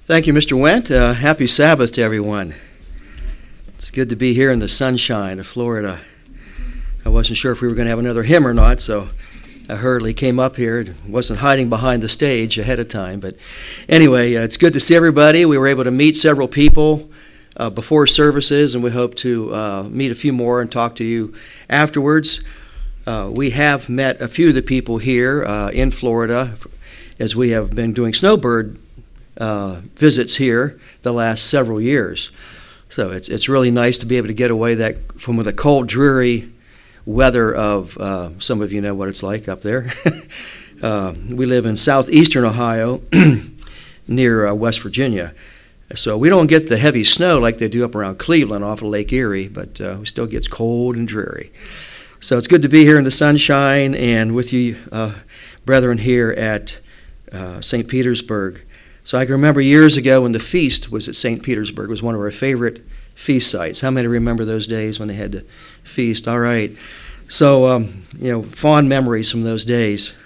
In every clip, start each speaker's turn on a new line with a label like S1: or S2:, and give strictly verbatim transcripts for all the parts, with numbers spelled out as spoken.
S1: Thank you, Mister Wendt. Uh, happy Sabbath to everyone. It's good to be here in the sunshine of Florida. I wasn't sure if we were going to have another hymn or not, so I hurriedly came up here. Wasn't hiding behind the stage ahead of time. But anyway, uh, it's good to see everybody. We were able to meet several people uh, before services, and we hope to uh, meet a few more and talk to you afterwards. Uh, we have met a few of the people here uh, in Florida as we have been doing snowbird Uh, visits here the last several years. So it's it's really nice to be able to get away that from the cold, dreary weather of, uh, some of you know what it's like up there. uh, we live in southeastern Ohio near uh, West Virginia. So we don't get the heavy snow like they do up around Cleveland off of Lake Erie, but uh, it still gets cold and dreary. So it's good to be here in the sunshine and with you uh, brethren here at uh, Saint Petersburg. So I can remember years ago when the feast was at Saint Petersburg. It was one of our favorite feast sites. How many remember those days when they had the feast? All right. So, um, you know, fond memories from those days.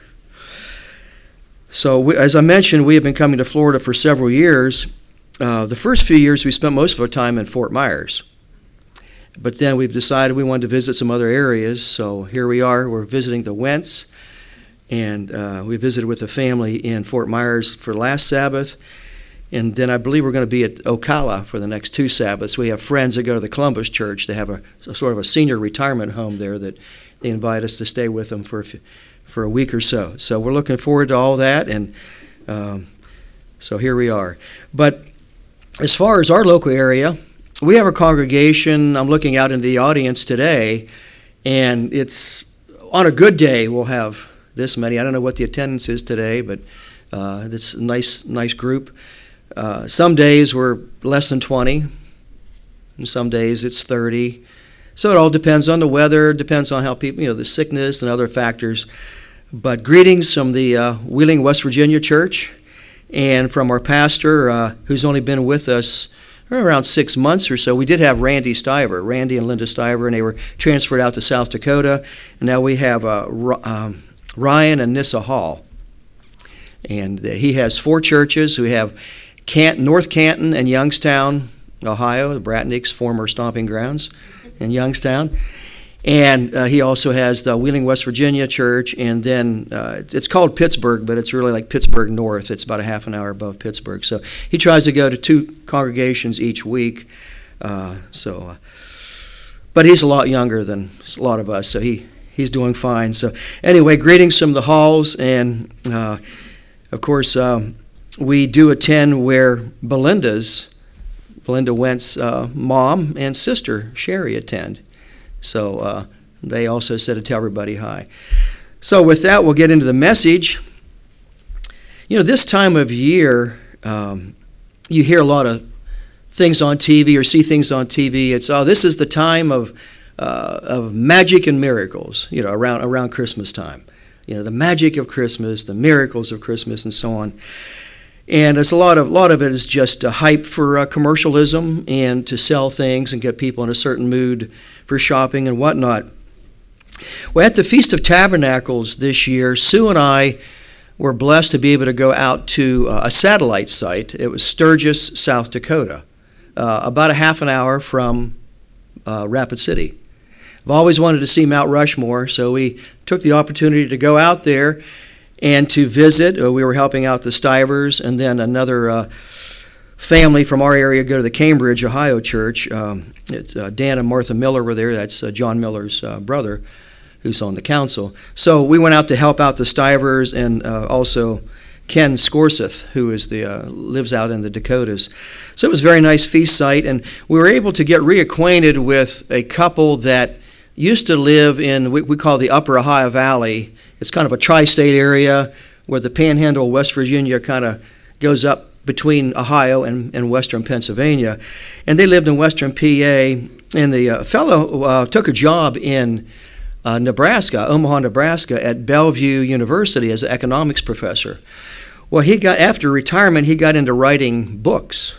S1: So we, as I mentioned, we have been coming to Florida for several years. Uh, the first few years we spent most of our time in Fort Myers. But then we've decided we wanted to visit some other areas. So here we are. We're visiting the Wendts. And uh, we visited with a family in Fort Myers for last Sabbath. And then I believe we're going to be at Ocala for the next two Sabbaths. We have friends that go to the Columbus Church. They have a, a sort of a senior retirement home there that they invite us to stay with them for a, few, for a week or so. So we're looking forward to all that. And um, so here we are. But as far as our local area, we have a congregation. I'm looking out into the audience today. And it's on a good day, we'll have this many. I don't know what the attendance is today, but uh, it's a nice, nice group. Uh, some days we're less than twenty, and some days it's thirty. So it all depends on the weather, depends on how people, you know, the sickness and other factors. But greetings from the uh, Wheeling, West Virginia church, and from our pastor, uh, who's only been with us around six months or so. We did have Randy Stiver, Randy and Linda Stiver, and they were transferred out to South Dakota. And now we have uh, um, Ryan and Nissa Hall. And he has four churches who have Canton, North Canton and Youngstown, Ohio, the Bratniks' former stomping grounds in Youngstown. And uh, he also has the Wheeling, West Virginia church, and then uh, it's called Pittsburgh, but it's really like Pittsburgh North. It's about a half an hour above Pittsburgh. So he tries to go to two congregations each week. Uh, so, uh, but he's a lot younger than a lot of us, so he He's doing fine. So anyway, greetings from the Halls. And, uh, of course, um, we do attend where Belinda's, Belinda Wendt's uh, mom and sister, Sherry, attend. So uh, they also said to tell everybody hi. So with that, we'll get into the message. You know, this time of year, um, you hear a lot of things on T V or see things on T V. It's, oh, this is the time of Uh, of magic and miracles, you know, around around Christmas time. You know, the magic of Christmas, the miracles of Christmas, and so on. And it's a lot of lot of it is just a hype for uh, commercialism and to sell things and get people in a certain mood for shopping and whatnot. Well, at the Feast of Tabernacles this year, Sue and I were blessed to be able to go out to uh, a satellite site. It was Sturgis, South Dakota, uh, about a half an hour from uh, Rapid City. I've always wanted to see Mount Rushmore, so we took the opportunity to go out there and to visit. Uh, we were helping out the Stivers, and then another uh, family from our area go to the Cambridge, Ohio church. Um, it's, uh, Dan and Martha Miller were there. That's uh, John Miller's uh, brother, who's on the council. So we went out to help out the Stivers, and uh, also Ken Scorseth, who is the uh, lives out in the Dakotas. So it was a very nice feast site, and we were able to get reacquainted with a couple that used to live in what we call the Upper Ohio Valley. It's kind of a tri-state area where the panhandle of West Virginia kind of goes up between Ohio and, and western Pennsylvania. And they lived in western P A, and the uh, fellow uh, took a job in uh, Nebraska, Omaha, Nebraska, at Bellevue University as an economics professor. Well, he got after retirement, he got into writing books.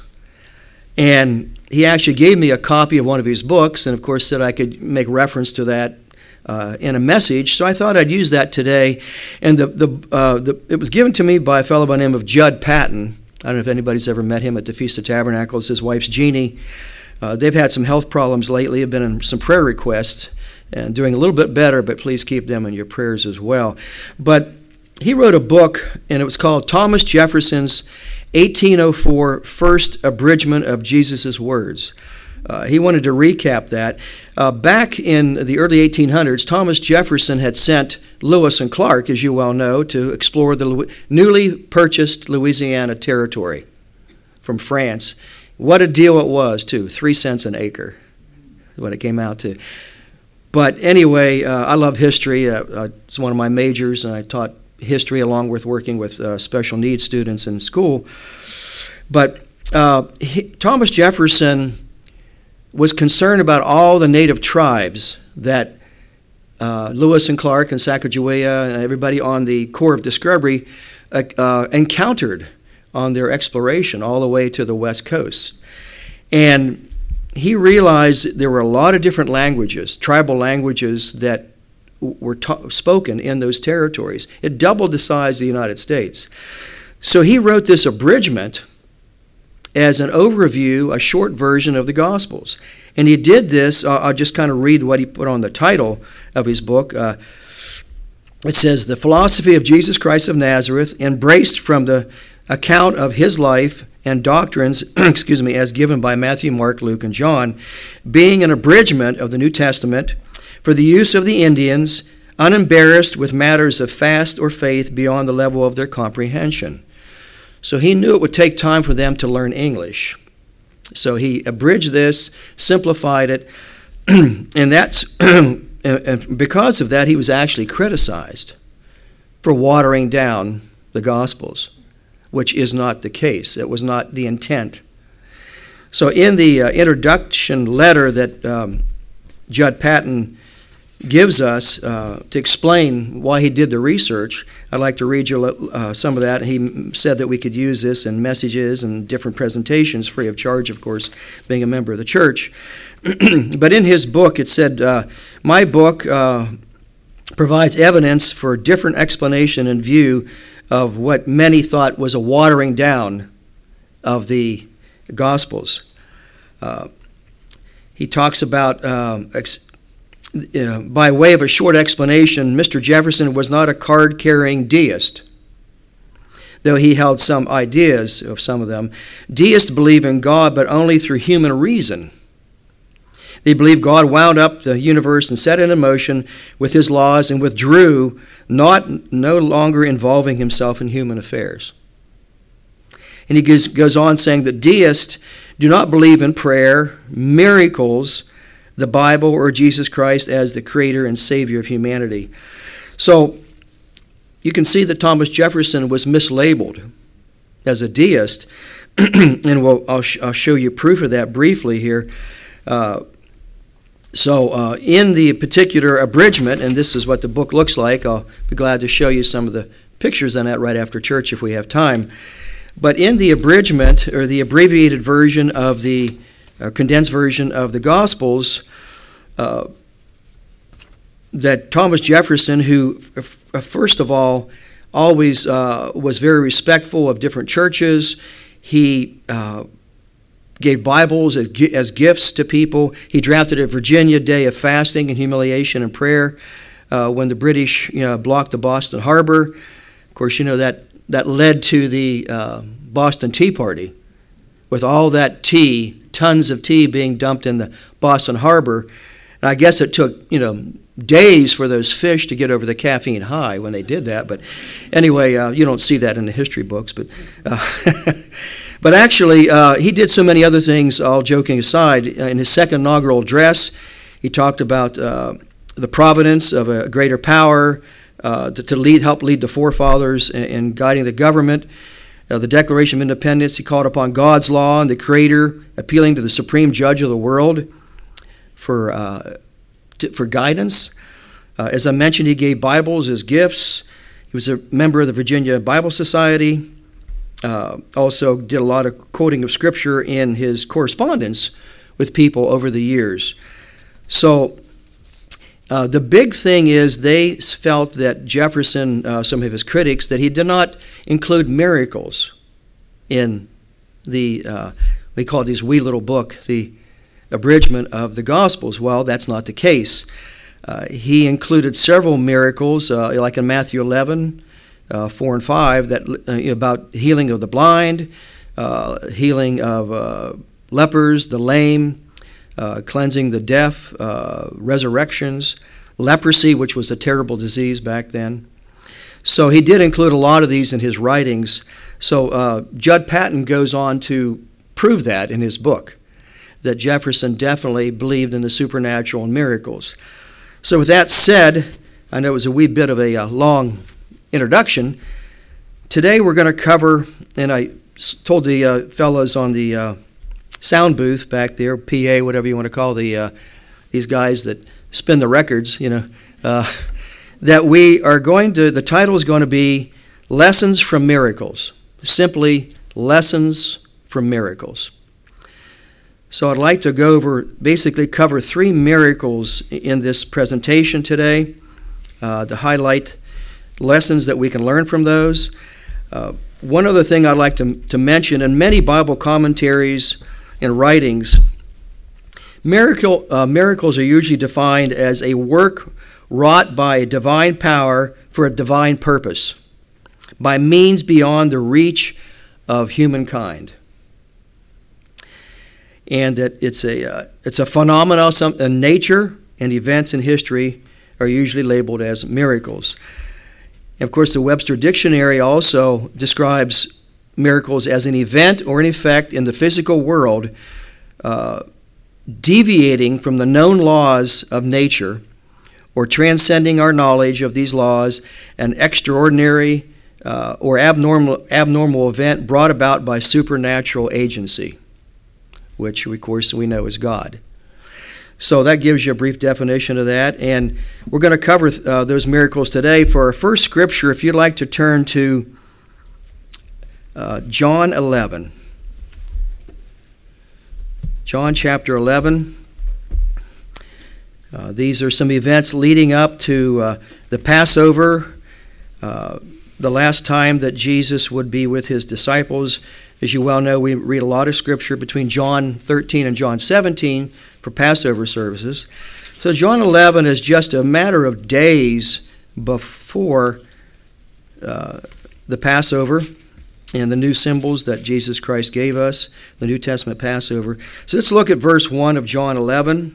S1: And he actually gave me a copy of one of his books, and of course said I could make reference to that uh, in a message. So I thought I'd use that today. And the the, uh, the it was given to me by a fellow by the name of Judd Patton, I don't know if anybody's ever met him at the Feast of Tabernacles. His wife's Jeannie. Uh, they've had some health problems lately, have been in some prayer requests, and doing a little bit better, but please keep them in your prayers as well. But he wrote a book, and it was called Thomas Jefferson's eighteen oh four First Abridgment of Jesus' Words. Uh, he wanted to recap that. Uh, back in the early eighteen hundreds, Thomas Jefferson had sent Lewis and Clark, as you well know, to explore the newly purchased Louisiana territory from France. What a deal it was, too. Three cents an acre, what it came out to. But anyway, uh, I love history. Uh, uh, it's one of my majors, and I taught history along with working with uh, special needs students in school. But uh, he, Thomas Jefferson was concerned about all the native tribes that uh, Lewis and Clark and Sacagawea and everybody on the Corps of Discovery uh, uh, encountered on their exploration all the way to the West Coast. And he realized there were a lot of different languages, tribal languages that were ta- spoken in those territories. It doubled the size of the United States. So he wrote this abridgment as an overview, a short version of the Gospels. And he did this, uh, I'll just kind of read what he put on the title of his book. Uh, it says, "The philosophy of Jesus Christ of Nazareth, embraced from the account of his life and doctrines, excuse me, as given by Matthew, Mark, Luke, and John, being an abridgment of the New Testament for the use of the Indians, unembarrassed with matters of fast or faith beyond the level of their comprehension." So he knew it would take time for them to learn English. So he abridged this, simplified it, and that's and because of that, he was actually criticized for watering down the Gospels, which is not the case. It was not the intent. So in the uh, introduction letter that um, Judd Patton gives us uh, to explain why he did the research, I'd like to read you uh, some of that. He said that we could use this in messages and different presentations, free of charge, of course, being a member of the church. But in his book, it said, uh, my book uh, provides evidence for different explanation and view of what many thought was a watering down of the Gospels. Uh, he talks about, um, ex- uh, by way of a short explanation, Mister Jefferson was not a card-carrying deist, though he held some ideas of some of them. Deists believe in God, but only through human reason. They believe God wound up the universe and set it in motion with his laws and withdrew, not no longer involving himself in human affairs. And he goes, goes on saying that deists do not believe in prayer, miracles, the Bible, or Jesus Christ as the creator and savior of humanity. So you can see that Thomas Jefferson was mislabeled as a deist, and we'll, I'll, sh- I'll show you proof of that briefly here. Uh, So uh, in the particular abridgment, and this is what the book looks like, I'll be glad to show you some of the pictures on that right after church if we have time. But in the abridgment, or the abbreviated version of the, uh, condensed version of the Gospels, uh, that Thomas Jefferson, who f- f- first of all always uh, was very respectful of different churches, he uh, gave Bibles as, as gifts to people. He drafted a Virginia Day of Fasting and Humiliation and Prayer uh, when the British you know, blocked the Boston Harbor. Of course, you know that, that led to the uh, Boston Tea Party, with all that tea, tons of tea being dumped in the Boston Harbor. And I guess it took, you know, days for those fish to get over the caffeine high when they did that. But anyway, uh, you don't see that in the history books. But uh, But actually, uh, he did so many other things, all joking aside. In his second inaugural address, he talked about uh, the providence of a greater power uh, to, to lead, help lead the forefathers in, in guiding the government. Uh, the Declaration of Independence, he called upon God's law and the Creator, appealing to the supreme judge of the world for, uh, to, for guidance. Uh, as I mentioned, he gave Bibles as gifts. He was a member of the Virginia Bible Society. Uh, also did a lot of quoting of Scripture in his correspondence with people over the years. So uh, the big thing is they felt that Jefferson, uh, some of his critics, that he did not include miracles in the, uh, we call these wee little book, the abridgment of the Gospels. Well, that's not the case. Uh, he included several miracles, uh, like in Matthew eleven, uh, four and five, that uh, about healing of the blind, uh, healing of uh, lepers, the lame, uh, cleansing the deaf, uh, resurrections, leprosy, which was a terrible disease back then. So he did include a lot of these in his writings. So uh, Judd Patton goes on to prove that in his book, that Jefferson definitely believed in the supernatural and miracles. So with that said, I know it was a wee bit of a uh, long introduction. Today we're going to cover, and I told the uh, fellows on the uh, sound booth back there, P A, whatever you want to call the uh, these guys that spin the records, you know, uh, that we are going to, the title is going to be Lessons from Miracles. Simply, Lessons from Miracles. So I'd like to go over, basically cover three miracles in this presentation today, uh, to highlight lessons that we can learn from those. Uh, one other thing I'd like to, to mention, in many Bible commentaries and writings, miracle, uh, miracles are usually defined as a work wrought by a divine power for a divine purpose, by means beyond the reach of humankind. And that it's a uh, it's a phenomenon. Some uh, nature and events in history are usually labeled as miracles. And of course, the Webster Dictionary also describes miracles as an event or an effect in the physical world, uh, deviating from the known laws of nature, or transcending our knowledge of these laws, an extraordinary uh, or abnormal abnormal event brought about by supernatural agency, which, of course, we know is God. So that gives you a brief definition of that. And we're going to cover uh, those miracles today. For our first scripture, if you'd like to turn to uh, John eleven. John chapter eleven. Uh, these are some events leading up to uh, the Passover, uh, the last time that Jesus would be with his disciples. As you well know, we read a lot of scripture between John thirteen and John seventeen for Passover services. So John eleven is just a matter of days before uh, the Passover and the new symbols that Jesus Christ gave us, the New Testament Passover. So let's look at verse one of John eleven.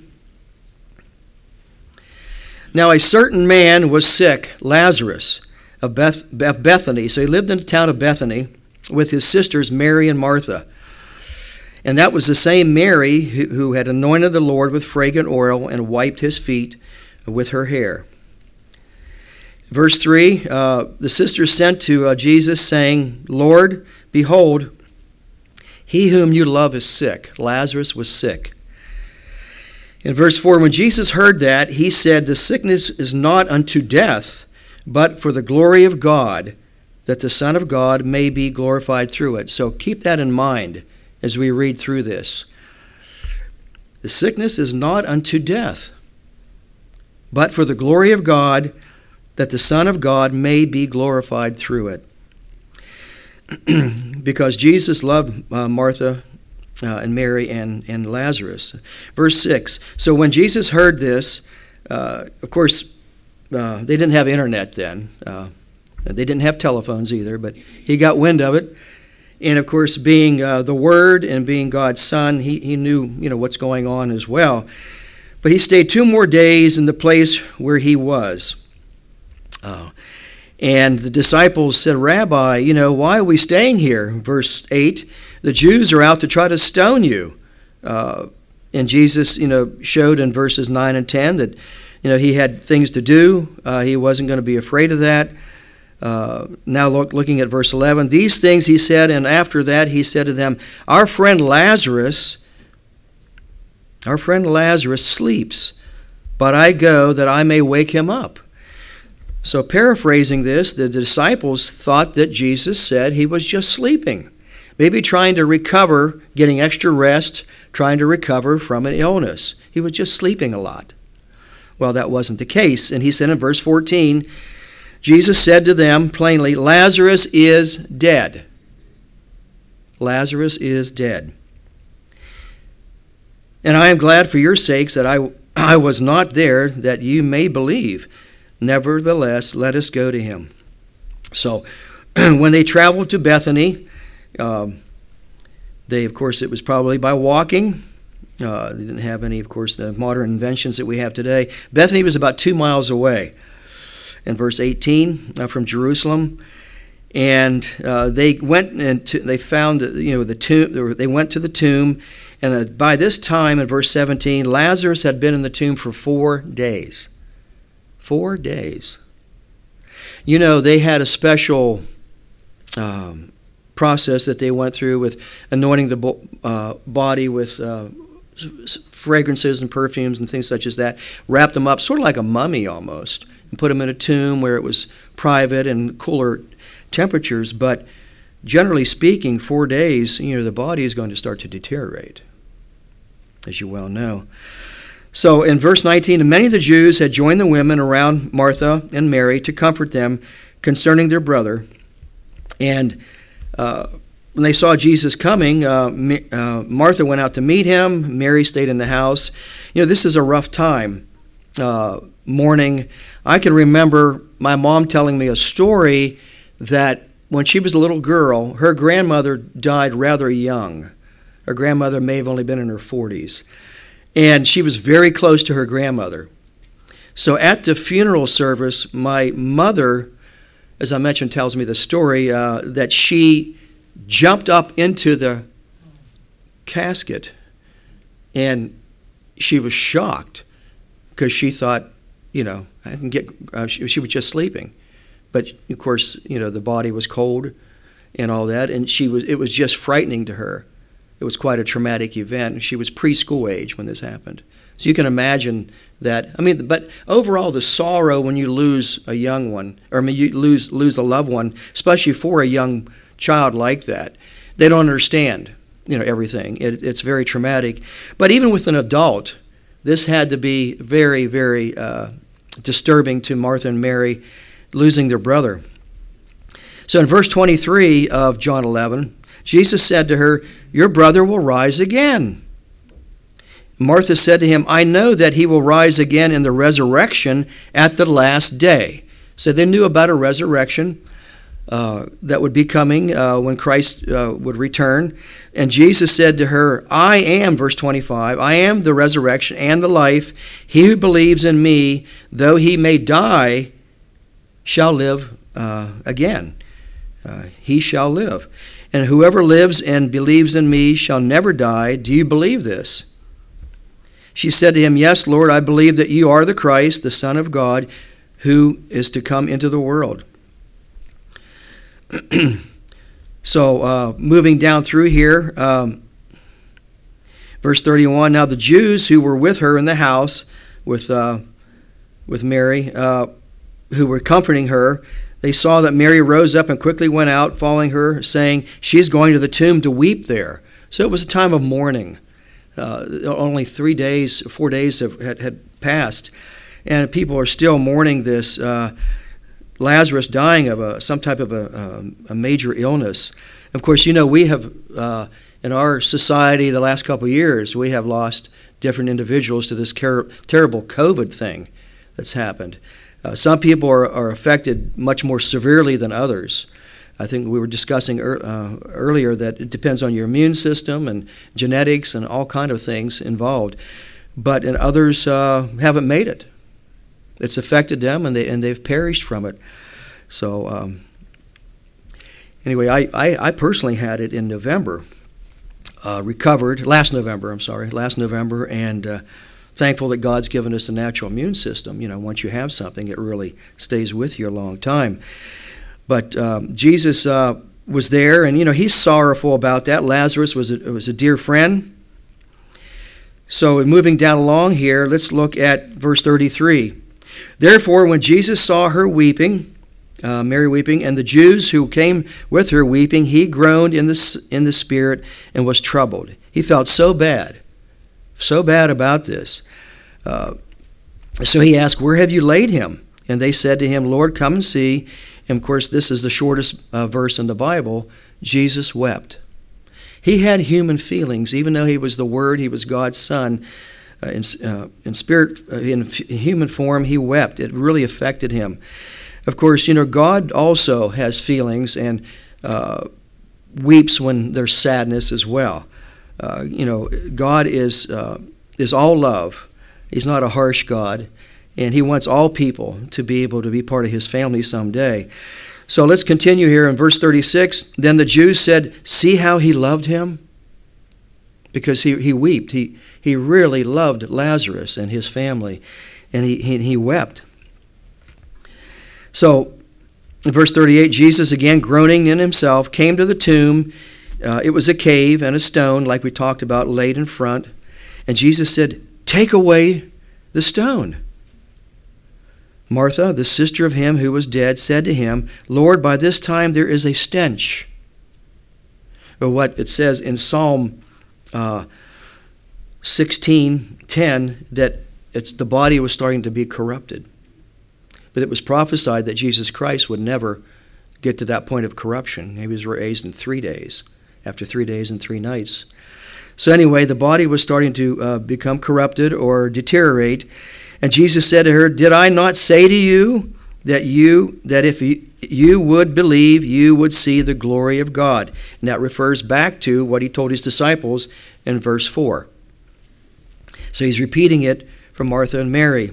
S1: Now a certain man was sick, Lazarus, of Beth- Beth- Bethany. So he lived in the town of Bethany with his sisters Mary and Martha. And that was the same Mary who, who had anointed the Lord with fragrant oil and wiped his feet with her hair. Verse three, uh, the sisters sent to uh, Jesus, saying, Lord, behold, he whom you love is sick. Lazarus was sick. In verse four, when Jesus heard that, he said, the sickness is not unto death, but for the glory of God, that the Son of God may be glorified through it. So keep that in mind as we read through this. The sickness is not unto death, but for the glory of God, that the Son of God may be glorified through it. Because Jesus loved uh, Martha uh, and Mary and, and Lazarus. Verse six, so when Jesus heard this, uh, of course, uh, they didn't have internet then. Uh, They didn't have telephones either, but he got wind of it. And, of course, being uh, the Word and being God's Son, he, he knew, you know, what's going on as well. But he stayed two more days in the place where he was. Uh, and the disciples said, Rabbi, you know, why are we staying here? Verse eight, the Jews are out to try to stone you. Uh, and Jesus, you know, showed in verses nine and ten that, you know, he had things to do. Uh, he wasn't going to be afraid of that. Uh, now look, looking at verse eleven, these things he said, and after that he said to them, our friend Lazarus, our friend Lazarus sleeps, but I go that I may wake him up. So paraphrasing this, the disciples thought that Jesus said he was just sleeping, maybe trying to recover, getting extra rest, trying to recover from an illness. He was just sleeping a lot. Well, that wasn't the case. And he said in verse fourteen, Jesus said to them plainly, Lazarus is dead. Lazarus is dead. And I am glad for your sakes that I, I was not there, that you may believe. Nevertheless, let us go to him. So, when they traveled to Bethany, um, they, of course, it was probably by walking. Uh, they didn't have any, of course, the modern inventions that we have today. Bethany was about two miles away. In verse eighteen, uh, from Jerusalem. And uh, they went and to, they found, you know, the tomb. They went to the tomb. And uh, by this time, in verse seventeen, Lazarus had been in the tomb for four days. Four days. You know, they had a special um, process that they went through with anointing the bo- uh, body with uh, fragrances and perfumes and things such as that. Wrapped them up, sort of like a mummy almost, and put them in a tomb where it was private and cooler temperatures. But generally speaking, four days, you know, the body is going to start to deteriorate, as you well know. So in verse nineteen, and many of the Jews had joined the women around Martha and Mary to comfort them concerning their brother. And uh, when they saw Jesus coming, uh, uh, Martha went out to meet him. Mary stayed in the house. You know, this is a rough time, uh, mourning. I can remember my mom telling me a story that when she was a little girl, her grandmother died rather young. Her grandmother may have only been in her forties. And she was very close to her grandmother. So at the funeral service, my mother, as I mentioned, tells me the story uh, that she jumped up into the casket and she was shocked because she thought, you know, I can get, uh, she, she was just sleeping. But of course, you know, the body was cold and all that, and she was, it was just frightening to her. It was quite a traumatic event. She was preschool age when this happened. So you can imagine that. I mean, but overall, the sorrow when you lose a young one, or I mean, you lose lose a loved one, especially for a young child like that, they don't understand, you know, everything. It, it's very traumatic. But even with an adult, this had to be very, very uh, disturbing to Martha and Mary, losing their brother. So in verse twenty-three of John eleven, Jesus said to her, "Your brother will rise again." Martha said to him, "I know that he will rise again in the resurrection at the last day." So they knew about a resurrection uh, that would be coming uh, when Christ uh, would return. And Jesus said to her, "I am," verse twenty-five, "I am the resurrection and the life. He who believes in me, though he may die, shall live uh, again. Uh, he shall live. And whoever lives and believes in me shall never die. Do you believe this?" She said to him, "Yes, Lord, I believe that you are the Christ, the Son of God, who is to come into the world." So, uh, moving down through here, um, verse thirty-one, "Now the Jews who were with her in the house with uh, with Mary, uh, who were comforting her, they saw that Mary rose up and quickly went out, following her, saying, 'She is going to the tomb to weep there.'" So it was a time of mourning. Uh, only three days, four days have, had, had passed, and people are still mourning this uh, Lazarus dying of a, some type of a, a, a major illness. Of course, you know, we have, uh, in our society the last couple of years, we have lost different individuals to this car- terrible COVID thing that's happened. Uh, some people are, are affected much more severely than others. I think we were discussing er, uh, earlier that it depends on your immune system and genetics and all kind of things involved. But and others uh, haven't made it. It's affected them, and they and they've perished from it. So um, anyway, I, I, I personally had it in November. Uh, recovered last November. I'm sorry, last November, and uh, thankful that God's given us a natural immune system. You know, once you have something, it really stays with you a long time. But um, Jesus uh, was there, and, you know, he's sorrowful about that. Lazarus was a, was a dear friend. So moving down along here, let's look at verse thirty-three. "Therefore, when Jesus saw her weeping, uh, Mary weeping, and the Jews who came with her weeping, he groaned in the, in the spirit and was troubled." He felt so bad, so bad about this. Uh, so he asked, "Where have you laid him?" And they said to him, "Lord, come and see." And of course, this is the shortest uh, verse in the Bible. Jesus wept. He had human feelings, even though he was the Word, he was God's Son. Uh, in, uh, in spirit, uh, in f- human form, he wept. It really affected him. Of course, you know, God also has feelings and uh, weeps when there's sadness as well. Uh, you know, God is uh, is all love. He's not a harsh God, and he wants all people to be able to be part of his family someday. So let's continue here in verse thirty-six. Then the Jews said, "See how he loved him?" Because he, he wept. He he really loved Lazarus and his family, and he, he, he wept. So in verse thirty-eight, Jesus, again groaning in himself, came to the tomb. Uh, it was a cave, and a stone, like we talked about, laid in front. And Jesus said, "Take away the stone." Martha, the sister of him who was dead, said to him, "Lord, by this time there is a stench." Or what it says in Psalm uh, sixteen ten, that it's, the body was starting to be corrupted. But it was prophesied that Jesus Christ would never get to that point of corruption. He was raised in three days, after three days and three nights. So anyway, the body was starting to uh, become corrupted or deteriorate. And Jesus said to her, "Did I not say to you that you that if you, you would believe, you would see the glory of God?" And that refers back to what he told his disciples in verse four. So he's repeating it from Martha and Mary.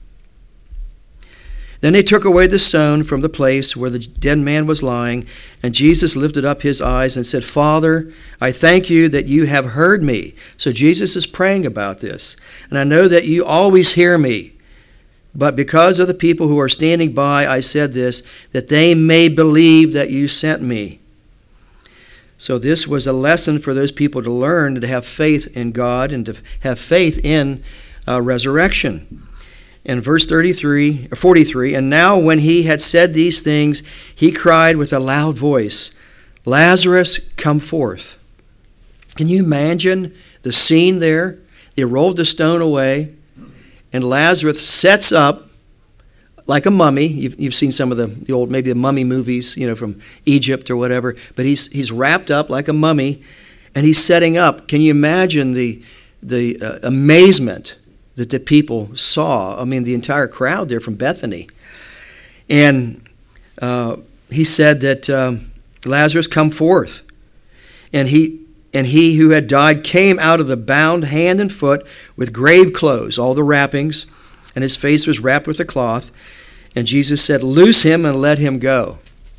S1: Then they took away the stone from the place where the dead man was lying, and Jesus lifted up his eyes and said, "Father, I thank you that you have heard me." So Jesus is praying about this. "And I know that you always hear me. But because of the people who are standing by, I said this, that they may believe that you sent me." So this was a lesson for those people to learn, to have faith in God and to have faith in uh, resurrection. In verse thirty-three, or forty-three, "And now when he had said these things, he cried with a loud voice, 'Lazarus, come forth.'" Can you imagine the scene there? They rolled the stone away, and Lazarus sets up like a mummy. You've, you've seen some of the, the old, maybe the mummy movies, you know, from Egypt or whatever. But he's he's wrapped up like a mummy, and he's setting up. Can you imagine the the uh, amazement that the people saw? I mean, the entire crowd there from Bethany. And uh, he said that um, Lazarus, come forth. And he and he who had died came out of the bound hand and foot with grave clothes, all the wrappings, and his face was wrapped with a cloth. And Jesus said, "Loose him and let him go."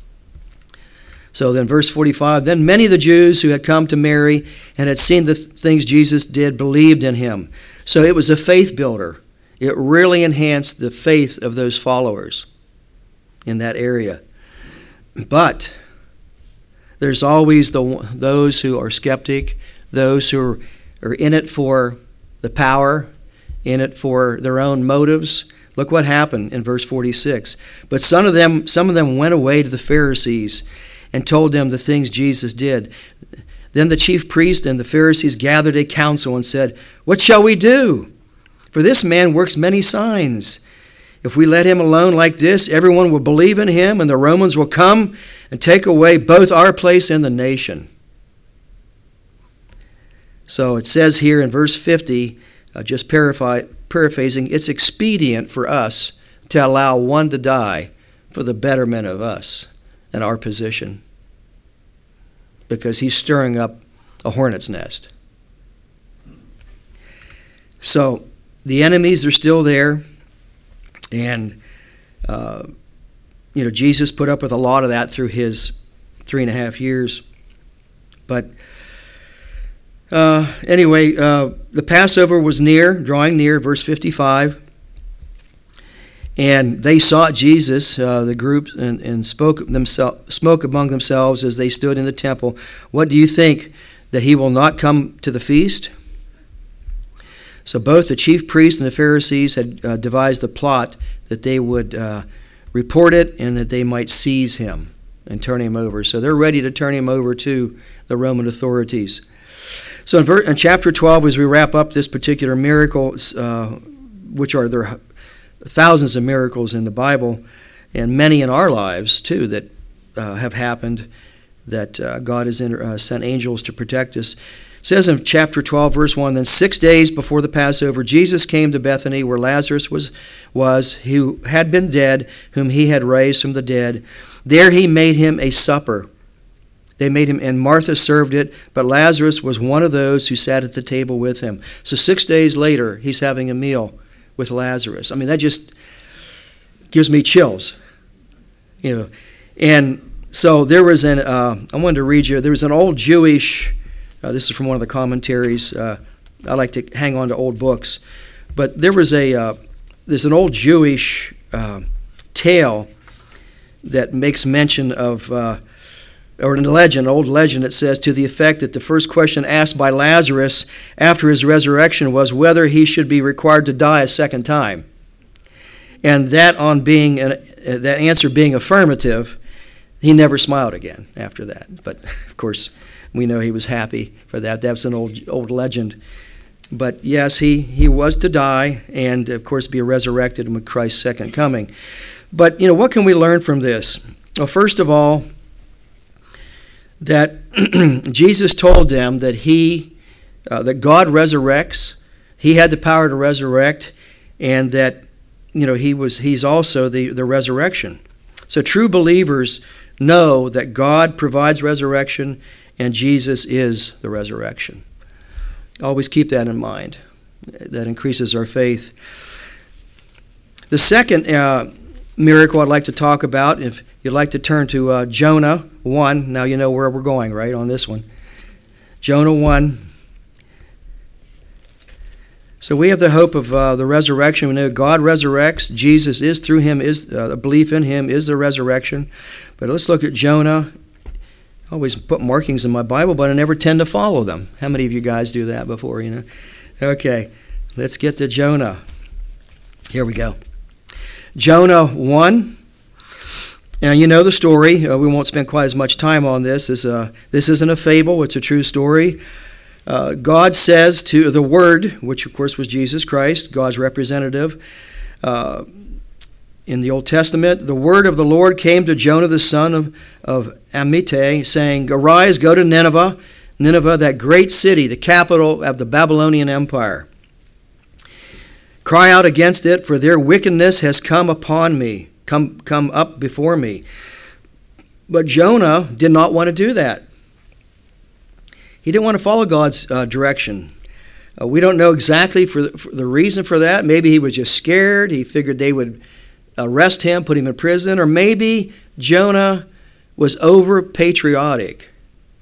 S1: So then verse forty-five, "Then many of the Jews who had come to Mary and had seen the things Jesus did believed in him." So it was a faith builder. It really enhanced the faith of those followers in that area. But there's always the those who are skeptic, those who are, are in it for the power, in it for their own motives. Look what happened in verse forty-six. "But some of them, some of them went away to the Pharisees and told them the things Jesus did. Then the chief priests and the Pharisees gathered a council and said, 'What shall we do? For this man works many signs. If we let him alone like this, everyone will believe in him, and the Romans will come and take away both our place and the nation.'" So it says here in verse fifty, uh, just paraphrasing, it's expedient for us to allow one to die for the betterment of us and our position, because he's stirring up a hornet's nest. So the enemies are still there, and uh, you know, Jesus put up with a lot of that through his three and a half years. But uh, anyway, uh, the Passover was near, drawing near, verse fifty-five. And they sought Jesus, uh, the group, and, and spoke, themselves, spoke among themselves as they stood in the temple, "What do you think, that he will not come to the feast?" So both the chief priests and the Pharisees had uh, devised a plot that they would uh, report it and that they might seize him and turn him over. So they're ready to turn him over to the Roman authorities. So in, ver- in chapter twelve, as we wrap up this particular miracle, uh, which are there thousands of miracles in the Bible, and many in our lives too that uh, have happened. that uh, God has inter- uh, sent angels to protect us. It says in chapter twelve, verse one, then six days before the Passover, Jesus came to Bethany where Lazarus was, was who had been dead, whom he had raised from the dead. There he made him a supper. They made him, and Martha served it, but Lazarus was one of those who sat at the table with him. So six days later, he's having a meal with Lazarus. I mean, that just gives me chills. You know, and so there was an, uh, I wanted to read you, there was an old Jewish, uh, this is from one of the commentaries. Uh, I like to hang on to old books. But there was a, uh, there's an old Jewish uh, tale that makes mention of, uh, or in a legend, an old legend that says to the effect that the first question asked by Lazarus after his resurrection was whether he should be required to die a second time. And that on being, an, uh, that answer being affirmative, he never smiled again after that. But of course, we know he was happy for that. That's an old old legend. But yes, he, he was to die and, of course, be resurrected with Christ's second coming. But, you know, what can we learn from this? Well, first of all, that Jesus told them that he, uh, that God resurrects. He had the power to resurrect, and that, you know, he was he's also the, the resurrection. So true believers know that God provides resurrection and Jesus is the resurrection. Always keep that in mind. That increases our faith. The second uh, miracle I'd like to talk about, if you'd like to turn to uh, Jonah one. Now you know where we're going, right, on this one. Jonah one. So we have the hope of uh, the resurrection. We know God resurrects. Jesus is, through him, is uh, the belief in him is the resurrection. But let's look at Jonah. I always put markings in my Bible, but I never tend to follow them. How many of you guys do that before, you know? Okay, let's get to Jonah. Here we go. Jonah one. Now, you know the story. Uh, we won't spend quite as much time on this. This, uh, this isn't a fable. It's a true story. Uh, God says to the Word, which of course was Jesus Christ, God's representative, uh, in the Old Testament, the word of the Lord came to Jonah the son of, of Amittai, saying, arise, go to Nineveh, Nineveh, that great city, the capital of the Babylonian Empire. Cry out against it, for their wickedness has come upon me, come, come up before me. But Jonah did not want to do that. He didn't want to follow God's uh, direction. Uh, we don't know exactly for the, for the reason for that. Maybe he was just scared. He figured they would arrest him, put him in prison. Or maybe Jonah was over patriotic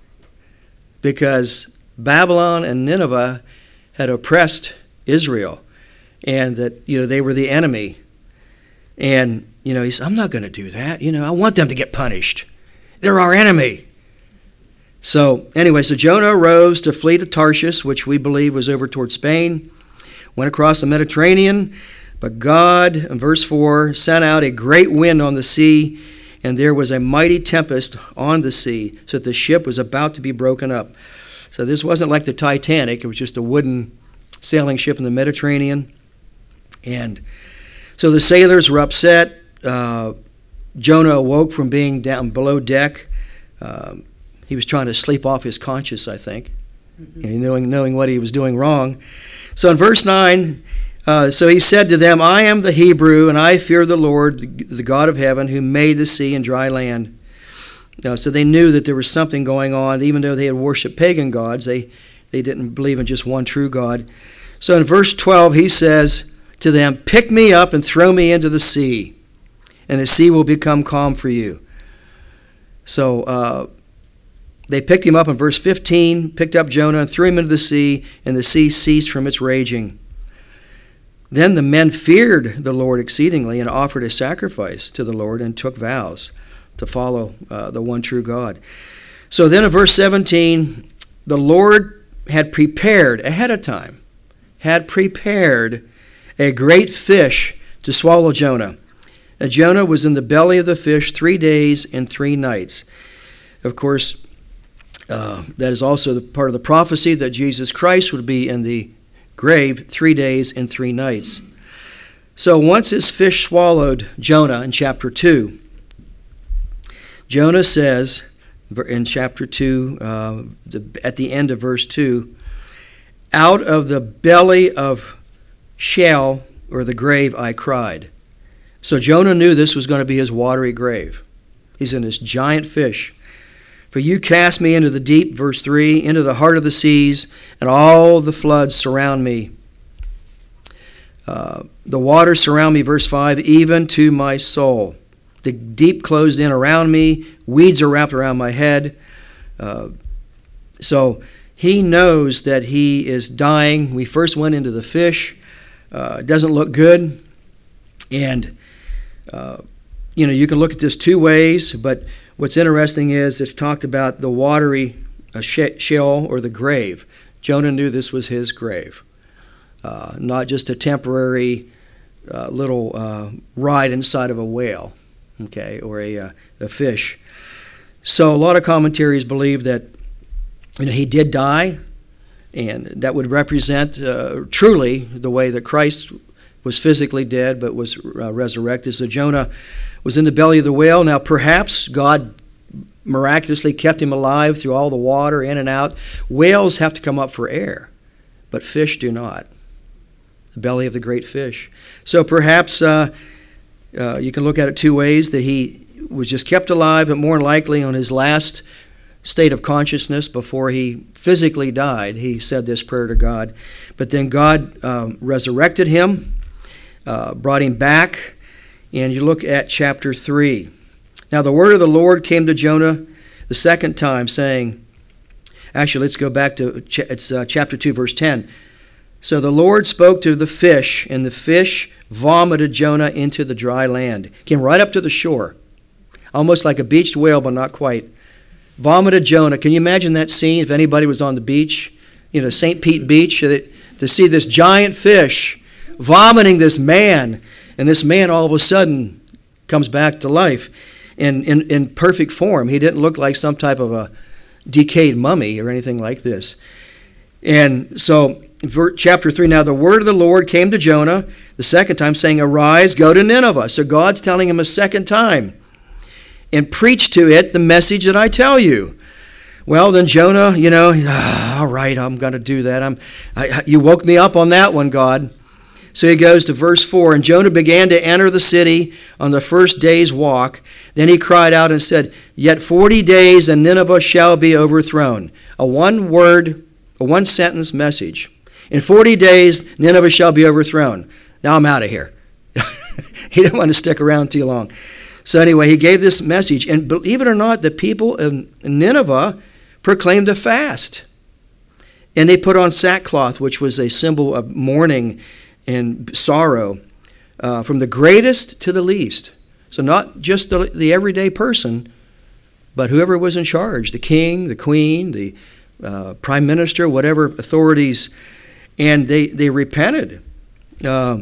S1: because Babylon and Nineveh had oppressed Israel, and that, you know, they were the enemy. And, you know, he said, I'm not going to do that. You know, I want them to get punished. They're our enemy. So anyway, so Jonah arose to flee to Tarshish, which we believe was over toward Spain, went across the Mediterranean, but God, in verse four, sent out a great wind on the sea, and there was a mighty tempest on the sea, so that the ship was about to be broken up. So this wasn't like the Titanic. It was just a wooden sailing ship in the Mediterranean. And so the sailors were upset. Uh, Jonah awoke from being down below deck. Um, He was trying to sleep off his conscience, I think, mm-hmm. you know, knowing, knowing what he was doing wrong. So in verse nine, uh, so he said to them, I am the Hebrew, and I fear the Lord, the, the God of heaven, who made the sea and dry land. Uh, so they knew that there was something going on. Even though they had worshipped pagan gods, they, they didn't believe in just one true God. So in verse twelve, he says to them, pick me up and throw me into the sea, and the sea will become calm for you. So, uh, They picked him up in verse fifteen, picked up Jonah and threw him into the sea, and the sea ceased from its raging. Then the men feared the Lord exceedingly and offered a sacrifice to the Lord and took vows to follow uh, the one true God. So then in verse seventeen, the Lord had prepared ahead of time, had prepared a great fish to swallow Jonah. And Jonah was in the belly of the fish three days and three nights. Of course, Uh, that is also the part of the prophecy that Jesus Christ would be in the grave three days and three nights. So once his fish swallowed Jonah in chapter two, Jonah says in chapter two, uh, the, at the end of verse two, out of the belly of Sheol, or the grave, I cried. So Jonah knew this was going to be his watery grave. He's in this giant fish. For you cast me into the deep, verse three, into the heart of the seas, and all the floods surround me. Uh, the waters surround me, verse five, even to my soul. The deep closed in around me, weeds are wrapped around my head. Uh, so he knows that he is dying. We first went into the fish. Uh, it doesn't look good. And, uh, you know, you can look at this two ways, but what's interesting is it's talked about the watery uh, Sheol, or the grave. Jonah knew this was his grave, uh, not just a temporary uh, little uh, ride inside of a whale, okay, or a, uh, a fish. So a lot of commentaries believe that, you know, he did die, and that would represent uh, truly the way that Christ was physically dead but was uh, resurrected. So Jonah was in the belly of the whale. Now perhaps God miraculously kept him alive through all the water in and out. Whales have to come up for air, but fish do not. The belly of the great fish. So perhaps uh, uh, you can look at it two ways, that he was just kept alive, but more likely on his last state of consciousness before he physically died, he said this prayer to God. But then God um, resurrected him, uh, brought him back, and you look at chapter three. Now the word of the Lord came to Jonah the second time, saying, actually let's go back to ch- it's uh, chapter two, verse ten. So the Lord spoke to the fish, and the fish vomited Jonah into the dry land. Came right up to the shore, almost like a beached whale, but not quite. Vomited Jonah. Can you imagine that scene if anybody was on the beach, you know, Saint Pete Beach, to see this giant fish vomiting this man, and this man all of a sudden comes back to life in, in, in perfect form. He didn't look like some type of a decayed mummy or anything like this. And so, chapter three, now the word of the Lord came to Jonah the second time, saying, arise, go to Nineveh. So God's telling him a second time, and preach to it the message that I tell you. Well, then Jonah, you know, ah, all right, I'm going to do that. I'm, I, you woke me up on that one, God. So he goes to verse four, and Jonah began to enter the city on the first day's walk. Then he cried out and said, yet forty days and Nineveh shall be overthrown. A one-word, a one-sentence message. In forty days, Nineveh shall be overthrown. Now I'm out of here. He didn't want to stick around too long. So anyway, he gave this message, and believe it or not, the people of Nineveh proclaimed a fast. And they put on sackcloth, which was a symbol of mourning and sorrow, uh, from the greatest to the least. So not just the, the everyday person, but whoever was in charge, the king, the queen, the uh, prime minister, whatever authorities, and they, they repented. Uh,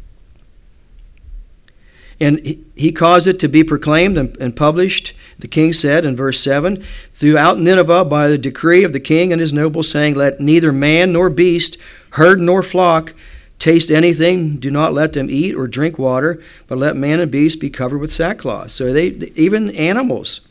S1: And he caused it to be proclaimed and published, the king said in verse seven, throughout Nineveh by the decree of the king and his nobles, saying, let neither man nor beast, herd nor flock, taste anything. Do not let them eat or drink water, but let man and beast be covered with sackcloth. So they, even animals.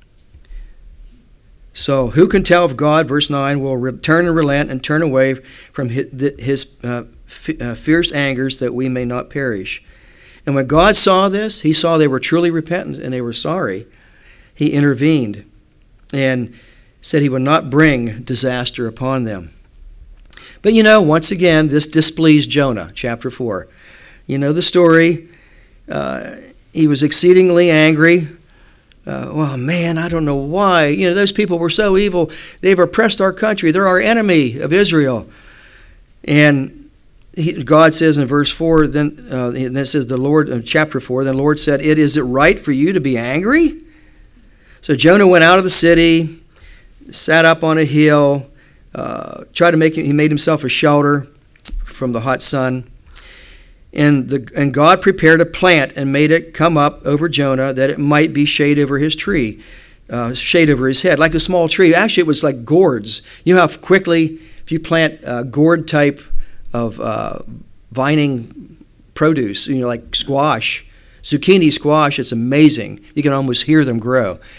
S1: So who can tell if God, verse nine, will return and relent and turn away from his, his uh, f- uh, fierce angers, that we may not perish. And when God saw this, he saw they were truly repentant and they were sorry. He intervened and said he would not bring disaster upon them. But you know, once again, this displeased Jonah, chapter four. You know the story. Uh, he was exceedingly angry. Uh, well, man, I don't know why. You know, those people were so evil. They've oppressed our country. They're our enemy of Israel. And He, God says in verse four, then uh, and it says the Lord, in chapter four, then the Lord said, it is it right for you to be angry? So Jonah went out of the city, sat up on a hill, uh, tried to make he made himself a shelter from the hot sun, and the and God prepared a plant and made it come up over Jonah, that it might be shade over his tree, uh, shade over his head, like a small tree. Actually, it was like gourds. You know how quickly if you plant uh, gourd type of uh, vining produce, you know, like squash, zucchini squash, it's amazing. You can almost hear them grow.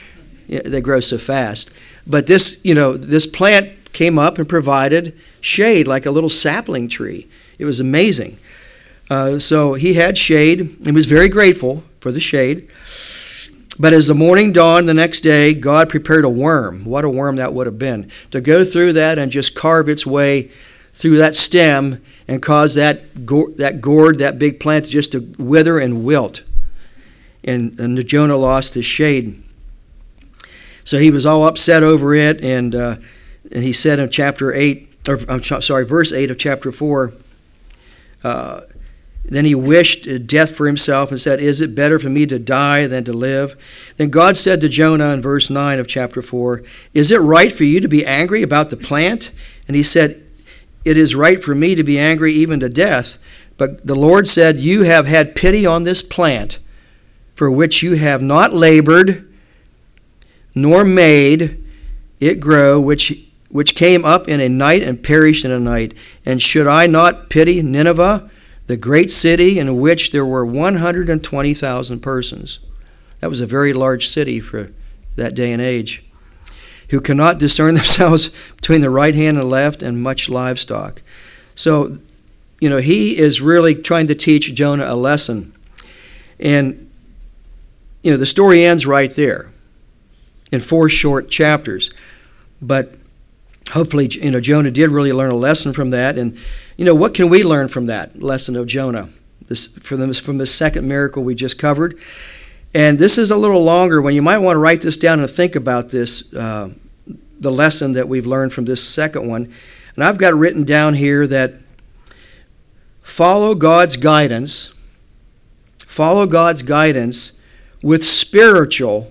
S1: Yeah, they grow so fast. But this, you know, this plant came up and provided shade like a little sapling tree. It was amazing. Uh, so he had shade. He was very grateful for the shade. But as the morning dawned the next day, God prepared a worm. What a worm that would have been. To go through that and just carve its way through that stem and cause that go- that gourd, that big plant, just to wither and wilt. And, and Jonah lost his shade. So he was all upset over it, and uh, and he said in chapter eight, or I'm sorry, verse eight of chapter four, uh, then he wished death for himself and said, "Is it better for me to die than to live?" Then God said to Jonah in verse nine of chapter four, "Is it right for you to be angry about the plant?" And he said, "It is right for me to be angry even to death." But the Lord said, "You have had pity on this plant, for which you have not labored, nor made it grow, which which came up in a night and perished in a night. And should I not pity Nineveh, the great city in which there were one hundred twenty thousand persons?" That was a very large city for that day and age. "Who cannot discern themselves between the right hand and the left, and much livestock." So, you know, he is really trying to teach Jonah a lesson. And, you know, the story ends right there in four short chapters. But hopefully, you know, Jonah did really learn a lesson from that. And, you know, what can we learn from that lesson of Jonah? This, from, the, from the second miracle we just covered. And this is a little longer one. You might want to write this down and think about this, uh, the lesson that we've learned from this second one. And I've got written down here that follow God's guidance, follow God's guidance with spiritual,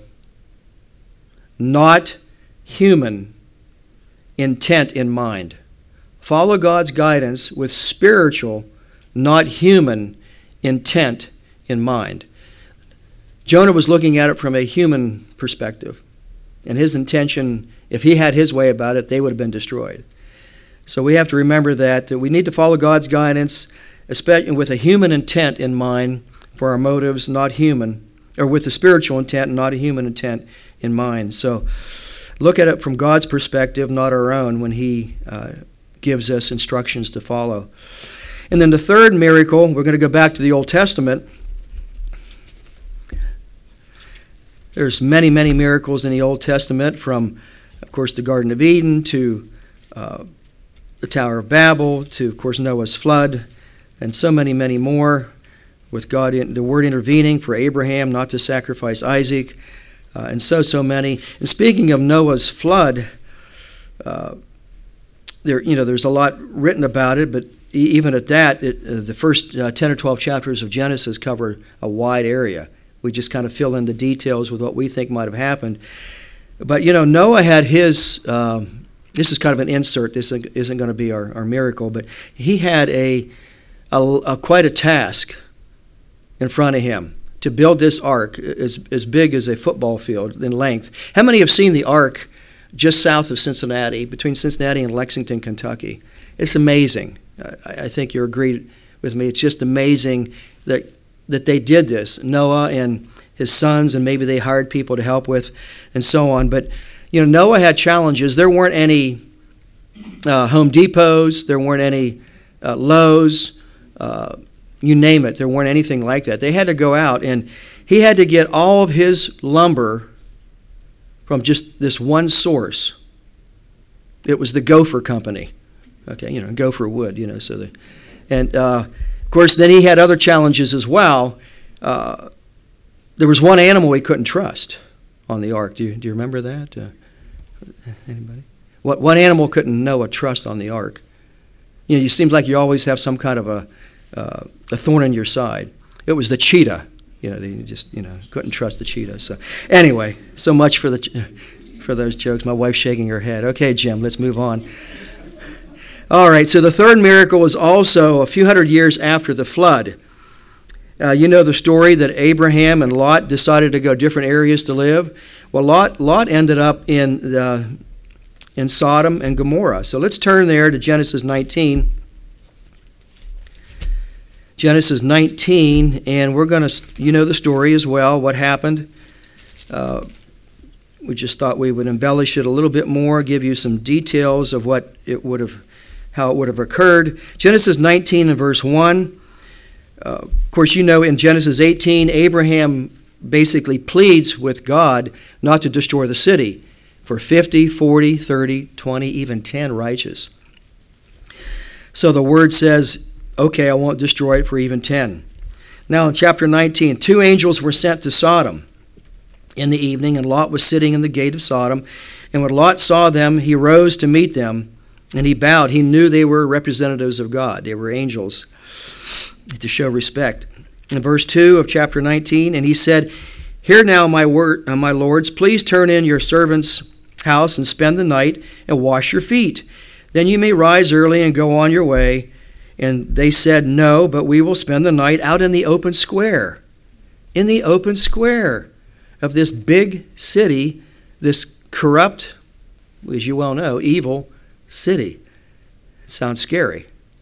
S1: not human intent in mind. Follow God's guidance with spiritual, not human intent in mind. Jonah was looking at it from a human perspective, and his intention, if he had his way about it, they would have been destroyed. So we have to remember that, that we need to follow God's guidance, especially with a human intent in mind for our motives, not human, or with a spiritual intent, not a human intent in mind. So look at it from God's perspective, not our own, when he uh, gives us instructions to follow. And then the third miracle, we're going to go back to the Old Testament. There's many, many miracles in the Old Testament, from, of course, the Garden of Eden to uh, the Tower of Babel to, of course, Noah's flood, and so many, many more, with God, in, the word intervening for Abraham not to sacrifice Isaac, uh, and so, so many. And speaking of Noah's flood, uh, there, you know, there's a lot written about it, but even at that, it, uh, the first uh, ten or twelve chapters of Genesis cover a wide area. We just kind of fill in the details with what we think might have happened. But, you know, Noah had his, um, this is kind of an insert, this isn't going to be our, our miracle, but he had a, a, a quite a task in front of him to build this ark as, as big as a football field in length. How many have seen the ark just south of Cincinnati, between Cincinnati and Lexington, Kentucky? It's amazing. I, I think you agree with me. It's just amazing that that they did this, Noah and his sons, and maybe they hired people to help with, and so on. But, you know, Noah had challenges. There weren't any uh, Home Depots. There weren't any uh, Lowe's. Uh, you name it. There weren't anything like that. They had to go out, and he had to get all of his lumber from just this one source. It was the Gopher Company. Okay, you know, Gopher wood, you know, so the, and, uh, of course, then he had other challenges as well. Uh, there was one animal he couldn't trust on the ark. Do you, do you remember that? Uh, anybody? What one animal couldn't Noah trust on the ark? You know, it seems like you always have some kind of a uh, a thorn in your side. It was the cheetah. You know, they just you know couldn't trust the cheetah. So anyway, so much for the for those jokes. My wife's shaking her head. Okay, Jim, let's move on. All right, so the third miracle was also a few hundred years after the flood. Uh, you know the story that Abraham and Lot decided to go different areas to live. Well, Lot Lot ended up in the, in Sodom and Gomorrah. So let's turn there to Genesis nineteen. Genesis nineteen, and we're going to, you know the story as well, what happened. Uh, we just thought we would embellish it a little bit more, give you some details of what it would have, how it would have occurred. Genesis nineteen and verse one. Uh, of course, you know in Genesis eighteen, Abraham basically pleads with God not to destroy the city for fifty, forty, thirty, twenty, even ten righteous. So the word says, okay, I won't destroy it for even ten. Now in chapter nineteen, two angels were sent to Sodom in the evening, and Lot was sitting in the gate of Sodom. And when Lot saw them, he rose to meet them, and he bowed. He knew they were representatives of God. They were angels, to show respect. In verse two of chapter nineteen, and he said, "Hear now, my word, uh, my lords, please turn in your servant's house and spend the night and wash your feet. Then you may rise early and go on your way." And they said, "No, but we will spend the night out in the open square." In the open square of this big city, this corrupt, as you well know, evil city. It sounds scary.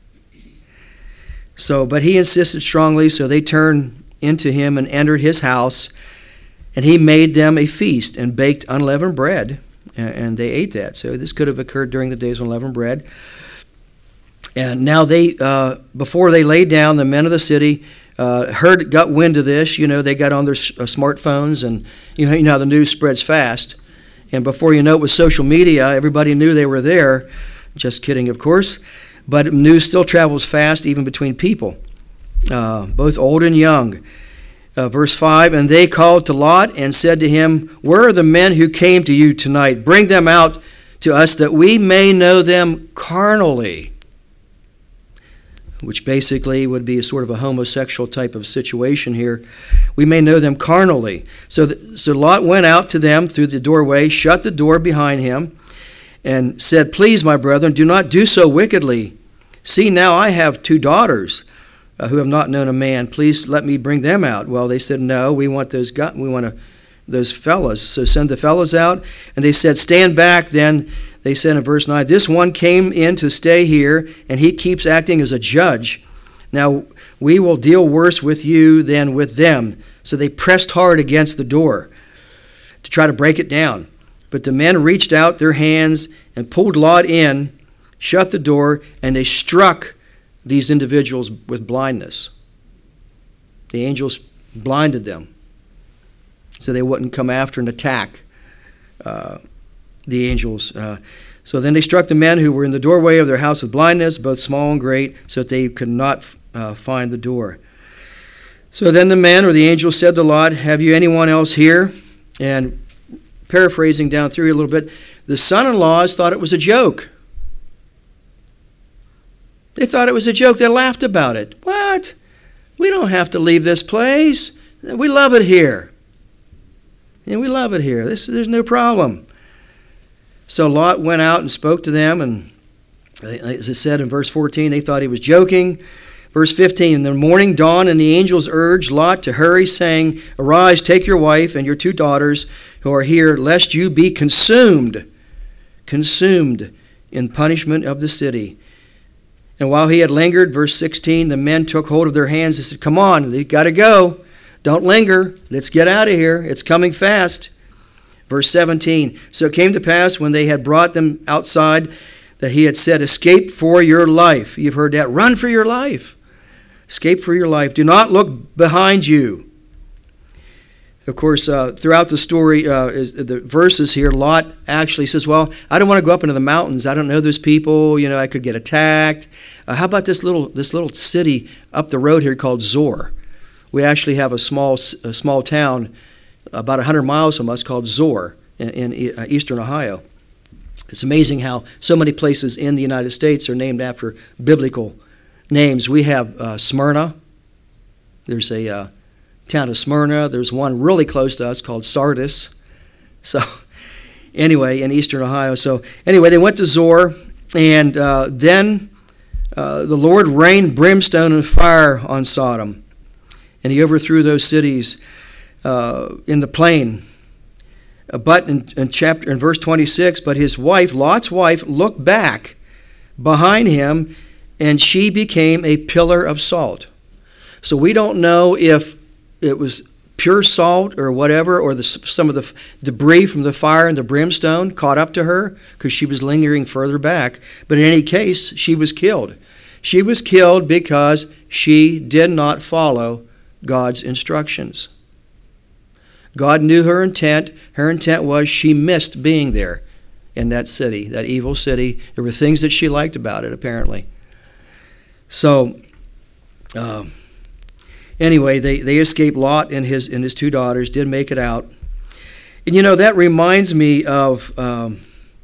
S1: So, but he insisted strongly, so they turned into him and entered his house, and he made them a feast and baked unleavened bread, and they ate that. So this could have occurred during the days of unleavened bread. And now they, uh, before they laid down, the men of the city uh, heard, got wind of this. You know, they got on their uh, smartphones, and you know, you know how the news spreads fast. And before you know it, with social media, everybody knew they were there. Just kidding, of course. But news still travels fast, even between people, uh, both old and young. Uh, verse five, and they called to Lot and said to him, "Where are the men who came to you tonight? Bring them out to us that we may know them carnally." Which basically would be a sort of a homosexual type of situation here. We may know them carnally. So, the, so Lot went out to them through the doorway, shut the door behind him, and said, "Please, my brethren, do not do so wickedly. See, now I have two daughters uh, who have not known a man. Please let me bring them out." Well, they said, "No, we want those gu- we want to, those fellas. So send the fellas out." And they said, "Stand back." Then they said in verse nine, "This one came in to stay here, and he keeps acting as a judge. Now we will deal worse with you than with them." So they pressed hard against the door to try to break it down. But the men reached out their hands and pulled Lot in, shut the door, and they struck these individuals with blindness. The angels blinded them so they wouldn't come after and attack uh, the angels. Uh, so then they struck the men who were in the doorway of their house with blindness, both small and great, so that they could not uh, find the door. So then the men or the angels said to Lot, "Have you anyone else here?" And paraphrasing down through a little bit, the son-in-laws thought it was a joke. They thought it was a joke. They laughed about it. What? We don't have to leave this place. We love it here. And we love it here. This, there's no problem. So Lot went out and spoke to them, and as it said in verse fourteen, they thought he was joking. Verse fifteen, "In the morning dawned, and the angels urged Lot to hurry, saying, 'Arise, take your wife and your two daughters who are here, lest you be consumed, consumed in punishment of the city.' And while he had lingered," verse sixteen, "the men took hold of their hands and said, 'Come on, they've got to go. Don't linger. Let's get out of here. It's coming fast.' Verse seventeen, "So it came to pass when they had brought them outside that he had said, 'Escape for your life.'" You've heard that. Run for your life. Escape for your life. "Do not look behind you." Of course, uh, throughout the story, uh, is the verses here, Lot actually says, "Well, I don't want to go up into the mountains. I don't know those people. You know, I could get attacked. Uh, how about this little this little city up the road here called Zoar? We actually have a small a small town about one hundred miles from us called Zoar in, in uh, eastern Ohio." It's amazing how so many places in the United States are named after biblical names. We have uh, Smyrna. There's a uh, town of Smyrna. There's one really close to us called Sardis. So anyway, in eastern Ohio. So anyway, they went to Zoar, and uh, then uh, the Lord rained brimstone and fire on Sodom, and he overthrew those cities uh, in the plain. Uh, but in, in chapter in verse twenty-six, "But his wife, Lot's wife, looked back behind him, and she became a pillar of salt." So we don't know if it was pure salt or whatever, or the, some of the debris from the fire and the brimstone caught up to her because she was lingering further back. But in any case, she was killed. She was killed because she did not follow God's instructions. God knew her intent. Her intent was she missed being there in that city, that evil city. There were things that she liked about it, apparently. So, uh, anyway, they, they escaped. Lot and his and his two daughters did make it out. And, you know, that reminds me of um,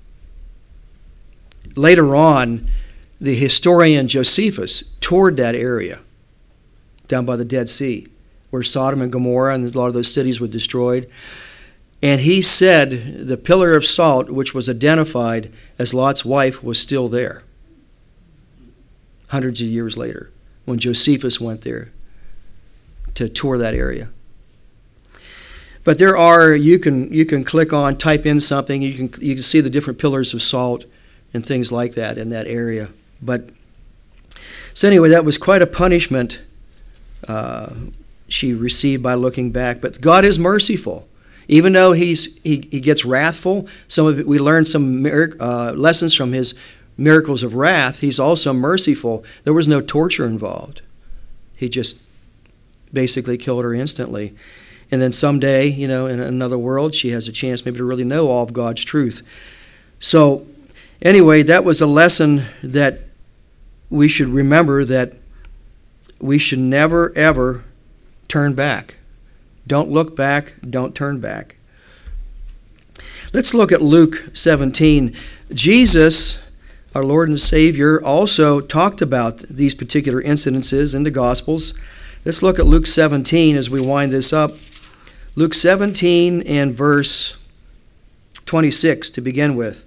S1: later on, the historian Josephus toured that area down by the Dead Sea, where Sodom and Gomorrah and a lot of those cities were destroyed. And he said the pillar of salt, which was identified as Lot's wife, was still there hundreds of years later when Josephus went there to tour that area. But there are, you can you can click on, type in something, you can you can see the different pillars of salt and things like that in that area. But so anyway, that was quite a punishment uh, she received by looking back. But God is merciful. Even though he's he, he gets wrathful, some of it, we learn some uh, lessons from his miracles of wrath. He's also merciful. There was no torture involved. He just basically killed her instantly. And then someday, you know, in another world, she has a chance maybe to really know all of God's truth. So anyway, that was a lesson that we should remember, that we should never, ever turn back. Don't look back. Don't turn back. Let's look at Luke seventeen. Jesus, our Lord and Savior, also talked about these particular incidences in the Gospels. Let's look at Luke seventeen as we wind this up. Luke seventeen and verse twenty-six to begin with.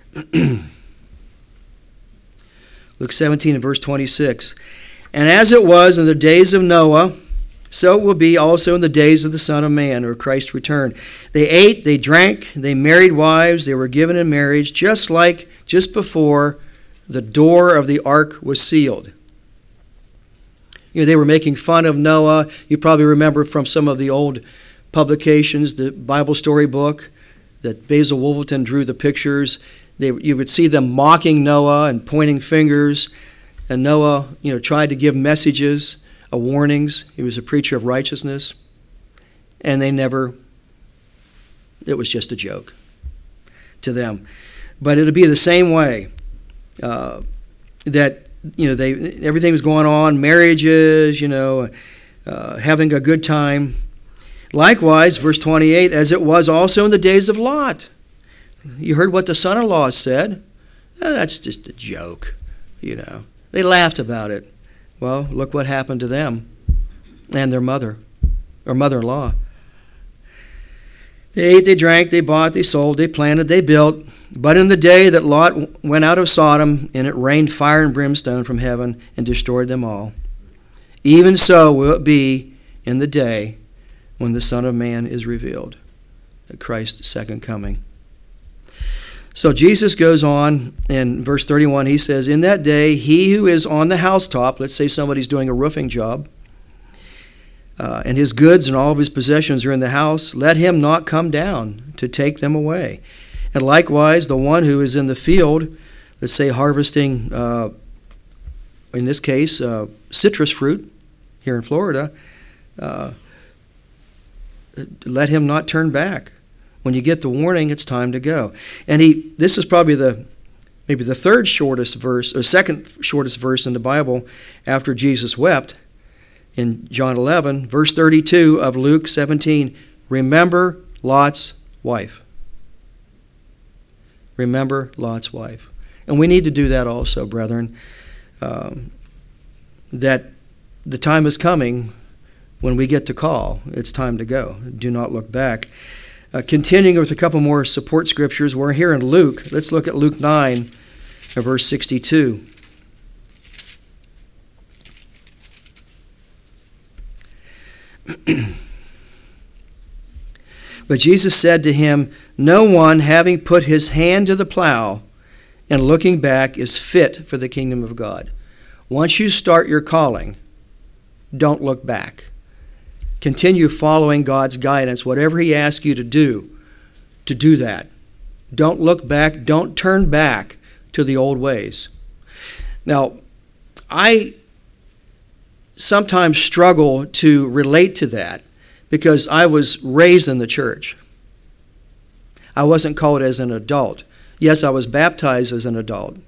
S1: Luke seventeen and verse twenty-six. And as it was in the days of Noah, so it will be also in the days of the Son of Man, or Christ's return. They ate, they drank, they married wives, they were given in marriage, just like just before the door of the ark was sealed. You know, they were making fun of Noah. You probably remember from some of the old publications, the Bible story book, that Basil Wolverton drew the pictures. They, you would see them mocking Noah and pointing fingers. And Noah, you know, tried to give messages, uh, warnings. He was a preacher of righteousness. And they never, it was just a joke to them. But it'll be the same way uh, that, you know, they everything was going on, marriages, you know, uh, having a good time. Likewise, verse twenty-eight, as it was also in the days of Lot. You heard what the son-in-law said. Oh, that's just a joke, you know. They laughed about it. Well, look what happened to them and their mother, or mother-in-law. They ate, they drank, they bought, they sold, they planted, they built. But in the day that Lot went out of Sodom, and it rained fire and brimstone from heaven and destroyed them all, even so will it be in the day when the Son of Man is revealed, at Christ's second coming. So Jesus goes on in verse thirty-one. He says, in that day, he who is on the housetop, let's say somebody's doing a roofing job, uh, and his goods and all of his possessions are in the house, let him not come down to take them away. And likewise, the one who is in the field, let's say harvesting, uh, in this case, uh, citrus fruit here in Florida, uh, let him not turn back. When you get the warning, it's time to go. And he, this is probably the maybe the third shortest verse, or second shortest verse in the Bible after Jesus wept in John eleven, verse thirty-two of Luke seventeen. Remember Lot's wife. Remember Lot's wife. And we need to do that also, brethren. Um, that the time is coming when we get to call. It's time to go. Do not look back. Uh, continuing with a couple more support scriptures, we're here in Luke. Let's look at Luke nine, verse sixty-two. But Jesus said to him, no one having put his hand to the plow and looking back is fit for the kingdom of God. Once you start your calling, don't look back. continue following God's guidance. Whatever He asks you to do, to do that. Don't look back. Don't turn back to the old ways. Now, I sometimes struggle to relate to that because I was raised in the church. I wasn't called as an adult. Yes, I was baptized as an adult.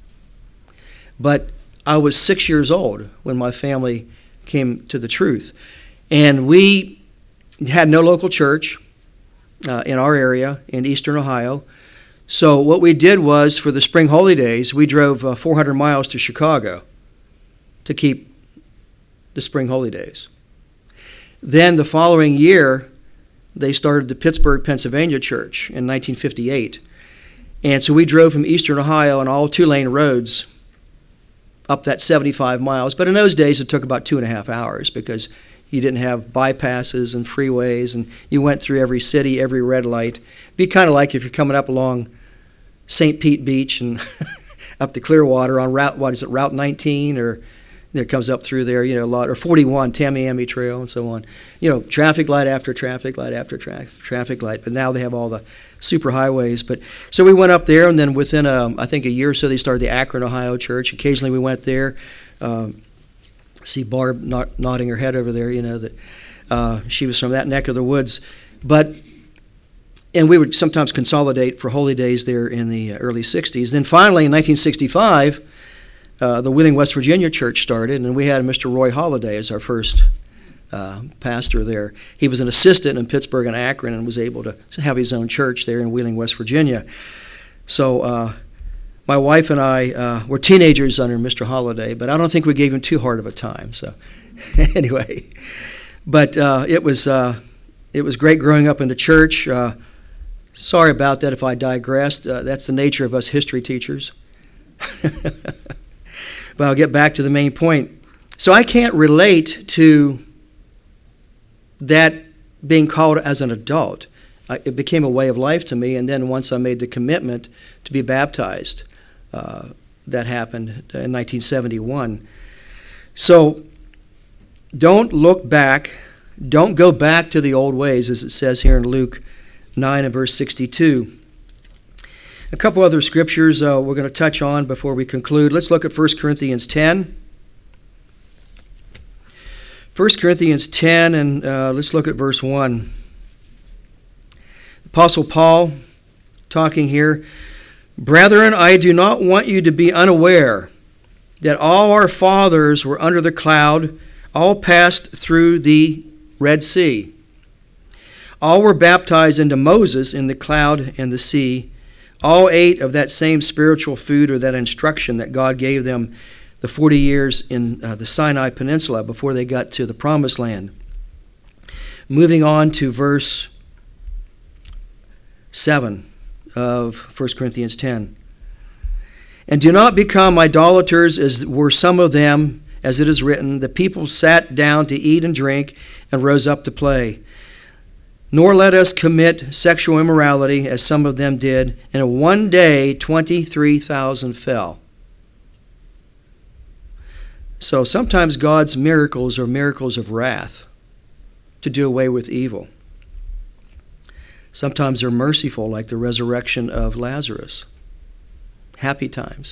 S1: But I was six years old when my family came to the truth. And we had no local church uh, in our area in eastern Ohio. So what we did was, for the spring holy days, we drove uh, four hundred miles to Chicago to keep the spring holy days. Then the following year, they started the Pittsburgh, Pennsylvania church in nineteen fifty-eight. And so we drove from eastern Ohio on all two-lane roads up that seventy-five miles. But in those days, it took about two and a half hours because you didn't have bypasses and freeways, and you went through every city, every red light. It'd be kind of like if you're coming up along Saint Pete Beach and up to Clearwater on Route, what is it, Route nineteen, or it comes up through there, you know, a lot, or forty-one, Tamiami Trail, and so on. You know, traffic light after traffic light after tra- traffic light. But now they have all the super highways. But so we went up there, and then within a, I think a year or so, they started the Akron, Ohio church. Occasionally we went there. Um, see Barb nod- nodding her head over there. You know that uh, she was from that neck of the woods. But and we would sometimes consolidate for holy days there in the early sixties. Then finally, in nineteen sixty-five. Uh, the Wheeling, West Virginia church started, and we had Mister Roy Holliday as our first uh, pastor there. He was an assistant in Pittsburgh and Akron and was able to have his own church there in Wheeling, West Virginia. So uh, my wife and I uh, were teenagers under Mister Holliday, but I don't think we gave him too hard of a time. So anyway, but uh, it was uh, it was great growing up in the church. Uh, sorry about that if I digressed. Uh, that's the nature of us history teachers. But I'll get back to the main point. So I can't relate to that being called as an adult. I, it became a way of life to me, and then once I made the commitment to be baptized, uh, that happened in nineteen seventy-one. So don't look back. Don't go back to the old ways, as it says here in Luke nine and verse sixty-two. A couple other scriptures uh, we're going to touch on before we conclude. Let's look at First Corinthians ten. First Corinthians ten, and uh, let's look at verse one. Apostle Paul talking here. Brethren, I do not want you to be unaware that all our fathers were under the cloud, all passed through the Red Sea. All were baptized into Moses in the cloud and the sea. All ate of that same spiritual food, or that instruction that God gave them the forty years in uh, the Sinai Peninsula before they got to the Promised Land. Moving on to verse seven of First Corinthians ten. And do not become idolaters, as were some of them, as it is written, the people sat down to eat and drink and rose up to play. Nor let us commit sexual immorality, as some of them did, and in one day twenty-three thousand fell. So sometimes God's miracles are miracles of wrath to do away with evil. Sometimes they're merciful, like the resurrection of Lazarus. Happy times.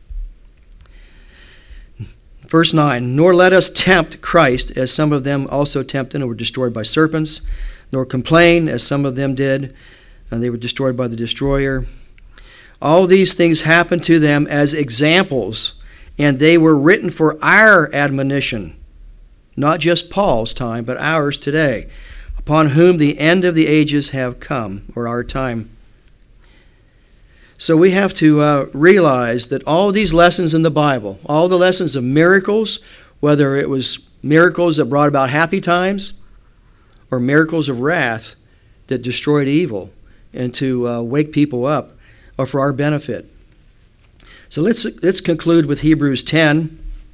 S1: Verse nine, nor let us tempt Christ, as some of them also tempted and were destroyed by serpents, nor complain, as some of them did, and they were destroyed by the destroyer. All these things happened to them as examples, and they were written for our admonition, not just Paul's time, but ours today, upon whom the end of the ages have come, or our time. So we have to uh, realize that all these lessons in the Bible, all the lessons of miracles, whether it was miracles that brought about happy times, or miracles of wrath that destroyed evil and to uh, wake people up, are for our benefit. So let's let's conclude with Hebrews ten.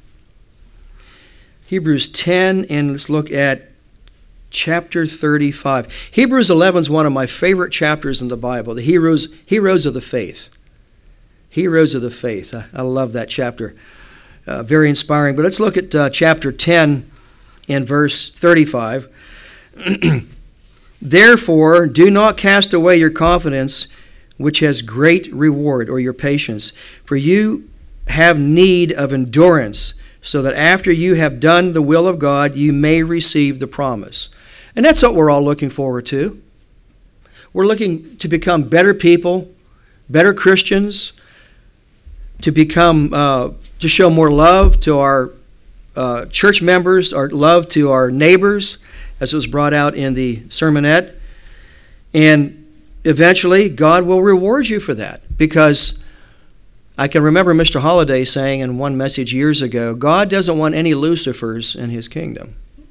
S1: Hebrews ten, and let's look at chapter thirty-five. Hebrews eleven is one of my favorite chapters in the Bible, the heroes, heroes of the faith. Heroes of the faith. I, I love that chapter. Uh, very inspiring. But let's look at uh, chapter ten and verse thirty-five. Therefore, do not cast away your confidence, which has great reward, or your patience. For you have need of endurance, so that after you have done the will of God, you may receive the promise. And that's what we're all looking forward to. We're looking to become better people, better Christians, to become, uh, to show more love to our uh, church members, our love to our neighbors, as was brought out in the sermonette. And eventually, God will reward you for that, because I can remember Mister Holliday saying in one message years ago, God doesn't want any Lucifers in his kingdom.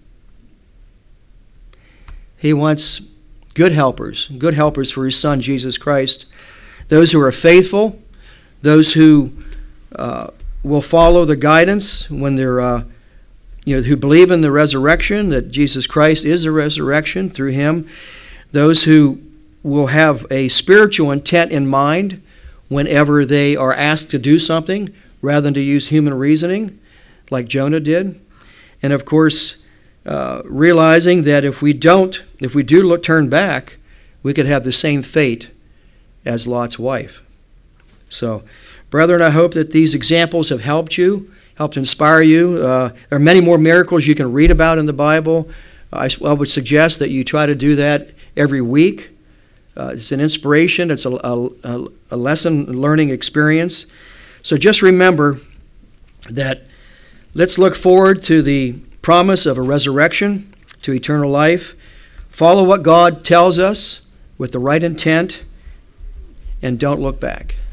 S1: He wants good helpers, good helpers for his Son, Jesus Christ, those who are faithful, those who uh, will follow the guidance when they're, uh, you know, who believe in the resurrection, that Jesus Christ is the resurrection through him, those who will have a spiritual intent in mind whenever they are asked to do something, rather than to use human reasoning, like Jonah did. And of course, uh, realizing that if we don't, if we do look, turn back, we could have the same fate as Lot's wife. So, brethren, I hope that these examples have helped you, helped inspire you. Uh, there are many more miracles you can read about in the Bible. I, I would suggest that you try to do that every week. Uh, it's an inspiration. It's a, a, a lesson learning experience. So just remember that let's look forward to the promise of a resurrection, to eternal life. Follow what God tells us with the right intent, and don't look back.